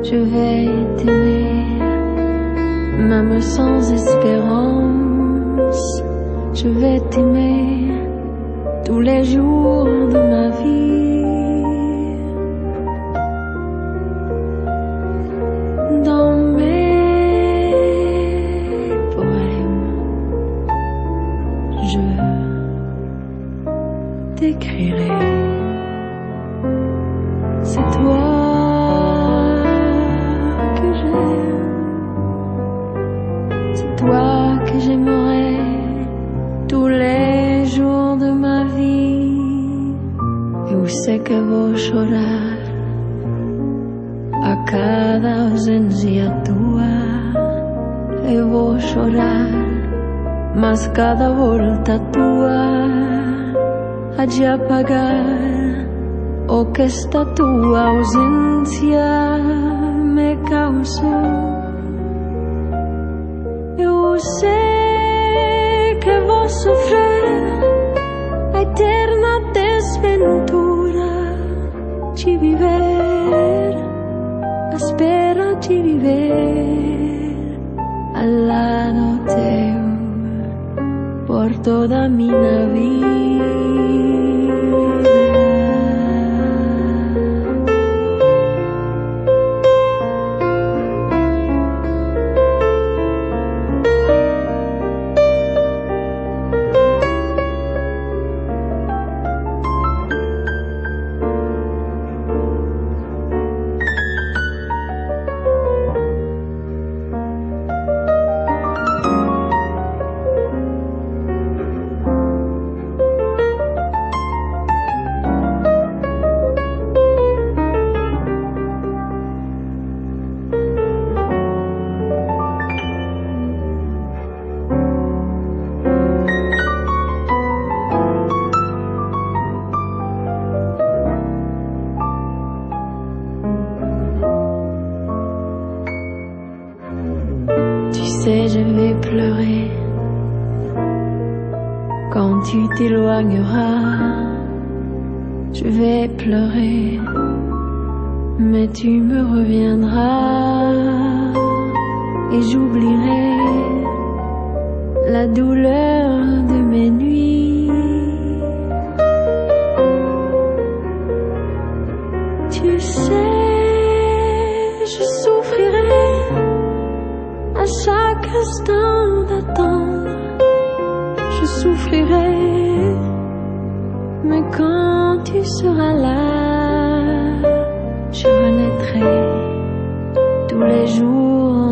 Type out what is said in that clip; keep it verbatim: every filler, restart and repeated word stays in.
je vais t'aimer, même sans espérance. Je vais t'aimer tous les jours de ma vie. Dans mes poèmes, je t'écrirai. C'est toi que j'aime, c'est toi que j'aimerai tous les jours de ma vie. Eu sei que vou chorar a cada ausência tua. Eu vou chorar, mas cada volta tua há de apagar o que esta tua ausência me causou. Eu sei que vou sofrer a eterna desventura de viver, a espera de viver ao lado teu por toda a minha vida. Je vais pleurer quand tu t'éloigneras. Je vais pleurer, mais tu me reviendras et j'oublierai la douleur de mes nuits. Tu sais, je souffrirai à chaque instant d'attendre, je souffrirai, mais quand tu seras là, je renaîtrai tous les jours